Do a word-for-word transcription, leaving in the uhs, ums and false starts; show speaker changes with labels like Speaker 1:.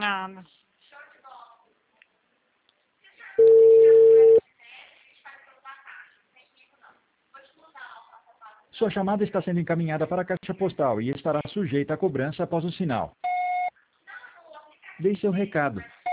Speaker 1: Nada.
Speaker 2: Sua chamada está sendo encaminhada para a caixa postal e estará sujeita à cobrança após o sinal. Deixe seu recado.